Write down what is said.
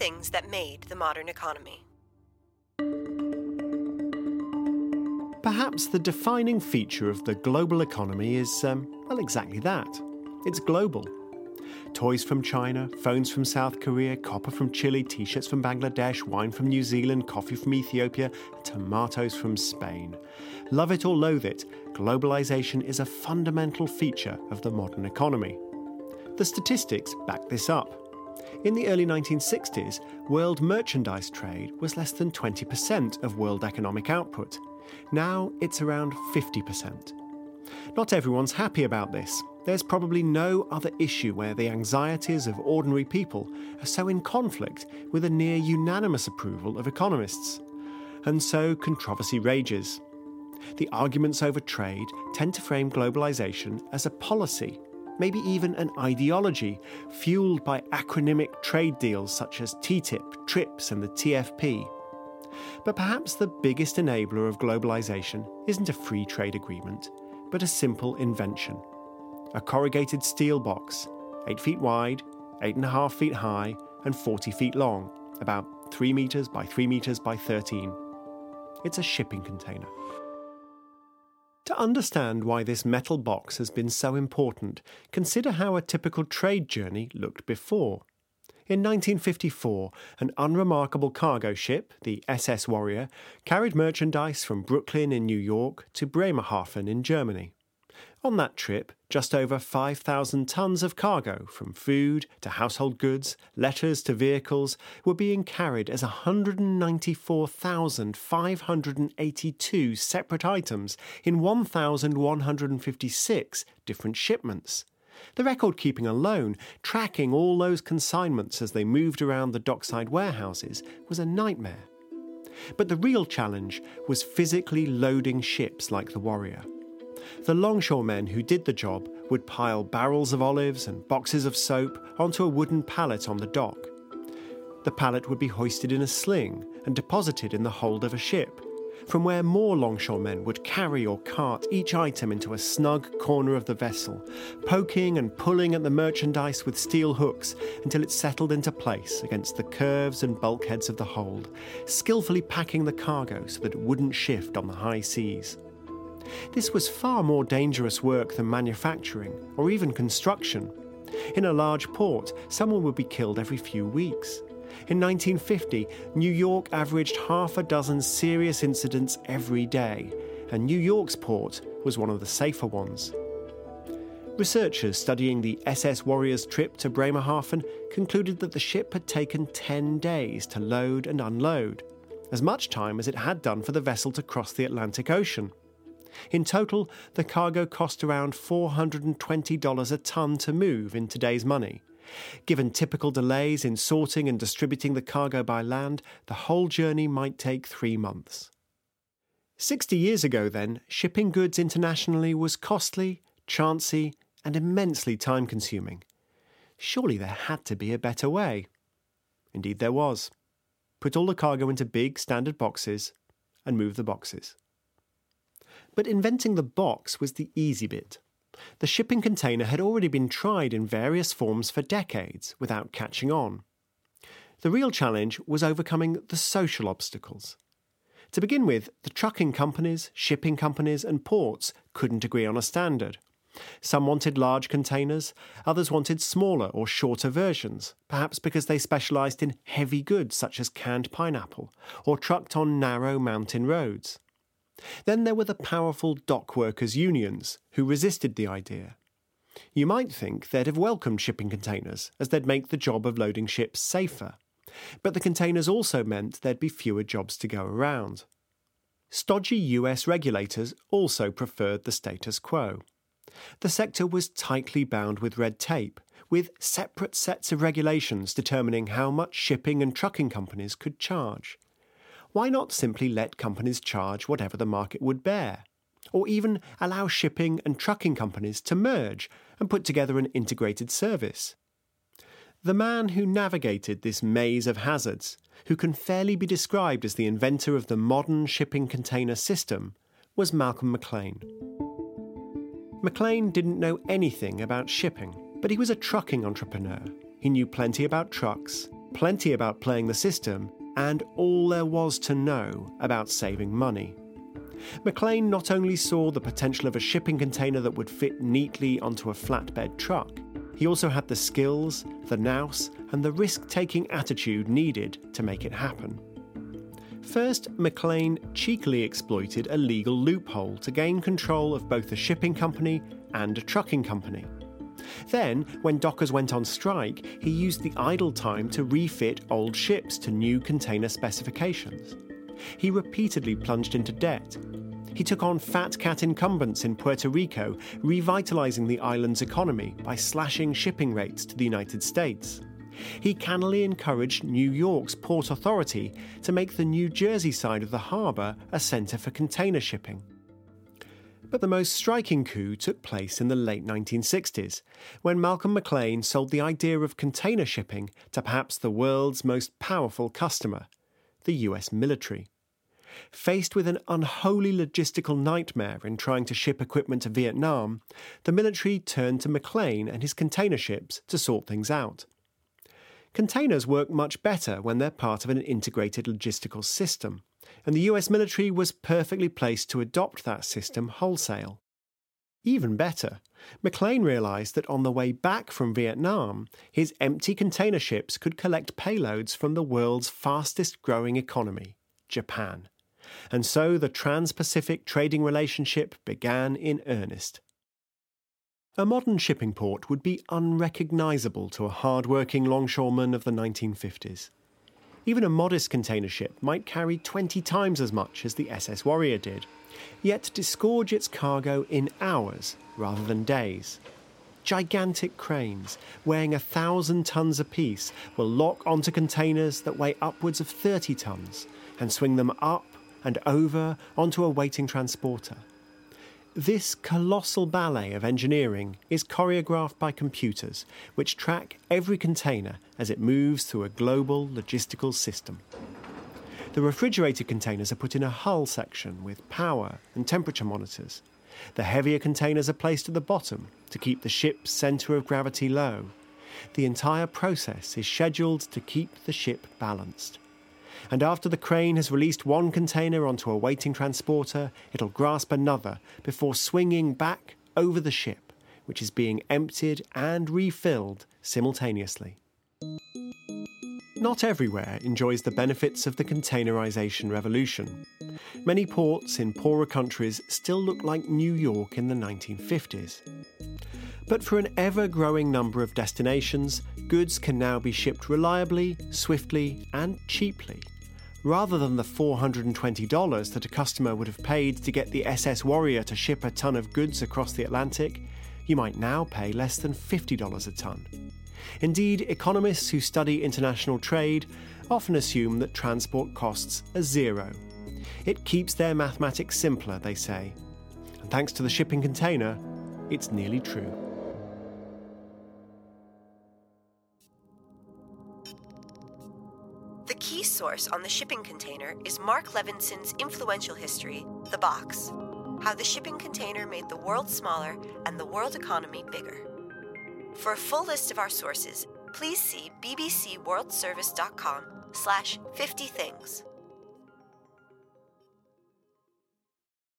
things that made the modern economy. Perhaps the defining feature of the global economy is, exactly that. It's global. Toys from China, phones from South Korea, copper from Chile, t-shirts from Bangladesh, wine from New Zealand, coffee from Ethiopia, tomatoes from Spain. Love it or loathe it, globalisation is a fundamental feature of the modern economy. The statistics back this up. In the early 1960s, world merchandise trade was less than 20% of world economic output. Now it's around 50%. Not everyone's happy about this. There's probably no other issue where the anxieties of ordinary people are so in conflict with a near unanimous approval of economists. And so controversy rages. The arguments over trade tend to frame globalisation as a policy, maybe even an ideology, fueled by acronymic trade deals such as TTIP, TRIPS and the TFP. But perhaps the biggest enabler of globalisation isn't a free trade agreement, but a simple invention. A corrugated steel box, 8 feet wide, 8.5 feet high, and 40 feet long, about 3 metres by 3 metres by 13. It's a shipping container. To understand why this metal box has been so important, consider how a typical trade journey looked before. In 1954, an unremarkable cargo ship, the SS Warrior, carried merchandise from Brooklyn in New York to Bremerhaven in Germany. On that trip, just over 5,000 tons of cargo, from food to household goods, letters to vehicles, were being carried as 194,582 separate items in 1,156 different shipments. The record-keeping alone, tracking all those consignments as they moved around the dockside warehouses, was a nightmare. But the real challenge was physically loading ships like the Warrior. The longshoremen who did the job would pile barrels of olives and boxes of soap onto a wooden pallet on the dock. The pallet would be hoisted in a sling and deposited in the hold of a ship, from where more longshoremen would carry or cart each item into a snug corner of the vessel, poking and pulling at the merchandise with steel hooks until it settled into place against the curves and bulkheads of the hold, skillfully packing the cargo so that it wouldn't shift on the high seas. This was far more dangerous work than manufacturing or even construction. In a large port, someone would be killed every few weeks. In 1950, New York averaged half a dozen serious incidents every day, and New York's port was one of the safer ones. Researchers studying the SS Warrior's trip to Bremerhaven concluded that the ship had taken 10 days to load and unload, as much time as it had done for the vessel to cross the Atlantic Ocean. In total, the cargo cost around $420 a tonne to move in today's money. Given typical delays in sorting and distributing the cargo by land, the whole journey might take 3 months. 60 years ago, then, shipping goods internationally was costly, chancy, and immensely time-consuming. Surely there had to be a better way. Indeed there was. Put all the cargo into big, standard boxes and move the boxes. But inventing the box was the easy bit. The shipping container had already been tried in various forms for decades without catching on. The real challenge was overcoming the social obstacles. To begin with, the trucking companies, shipping companies and ports couldn't agree on a standard. Some wanted large containers, others wanted smaller or shorter versions, perhaps because they specialised in heavy goods such as canned pineapple, or trucked on narrow mountain roads. Then there were the powerful dock workers' unions, who resisted the idea. You might think they'd have welcomed shipping containers, as they'd make the job of loading ships safer. But the containers also meant there'd be fewer jobs to go around. Stodgy US regulators also preferred the status quo. The sector was tightly bound with red tape, with separate sets of regulations determining how much shipping and trucking companies could charge. Why not simply let companies charge whatever the market would bear? Or even allow shipping and trucking companies to merge and put together an integrated service? The man who navigated this maze of hazards, who can fairly be described as the inventor of the modern shipping container system, was Malcolm McLean. McLean didn't know anything about shipping, but he was a trucking entrepreneur. He knew plenty about trucks, plenty about playing the system and all there was to know about saving money. Maclean not only saw the potential of a shipping container that would fit neatly onto a flatbed truck, he also had the skills, the nous, and the risk-taking attitude needed to make it happen. First, Maclean cheekily exploited a legal loophole to gain control of both a shipping company and a trucking company. Then, when dockers went on strike, he used the idle time to refit old ships to new container specifications. He repeatedly plunged into debt. He took on fat cat incumbents in Puerto Rico, revitalizing the island's economy by slashing shipping rates to the United States. He cannily encouraged New York's Port Authority to make the New Jersey side of the harbour a centre for container shipping. But the most striking coup took place in the late 1960s, when Malcolm Maclean sold the idea of container shipping to perhaps the world's most powerful customer, the US military. Faced with an unholy logistical nightmare in trying to ship equipment to Vietnam, the military turned to Maclean and his container ships to sort things out. Containers work much better when they're part of an integrated logistical system, and the US military was perfectly placed to adopt that system wholesale. Even better, Maclean realised that on the way back from Vietnam, his empty container ships could collect payloads from the world's fastest-growing economy, Japan. And so the Trans-Pacific trading relationship began in earnest. A modern shipping port would be unrecognisable to a hard-working longshoreman of the 1950s. Even a modest container ship might carry 20 times as much as the SS Warrior did, yet disgorge its cargo in hours rather than days. Gigantic cranes, weighing 1,000 tons apiece, will lock onto containers that weigh upwards of 30 tons and swing them up and over onto a waiting transporter. This colossal ballet of engineering is choreographed by computers, which track every container as it moves through a global logistical system. The refrigerated containers are put in a hull section with power and temperature monitors. The heavier containers are placed at the bottom to keep the ship's centre of gravity low. The entire process is scheduled to keep the ship balanced. And after the crane has released one container onto a waiting transporter, it'll grasp another before swinging back over the ship, which is being emptied and refilled simultaneously. Not everywhere enjoys the benefits of the containerization revolution. Many ports in poorer countries still look like New York in the 1950s. But for an ever-growing number of destinations, goods can now be shipped reliably, swiftly, and cheaply. Rather than the $420 that a customer would have paid to get the SS Warrior to ship a ton of goods across the Atlantic, you might now pay less than $50 a ton. Indeed, economists who study international trade often assume that transport costs are zero. It keeps their mathematics simpler, they say. And thanks to the shipping container, it's nearly true. The key source on the shipping container is Mark Levinson's influential history, The Box: How the Shipping Container Made the World Smaller and the World Economy Bigger. For a full list of our sources, please see bbcworldservice.com/50things.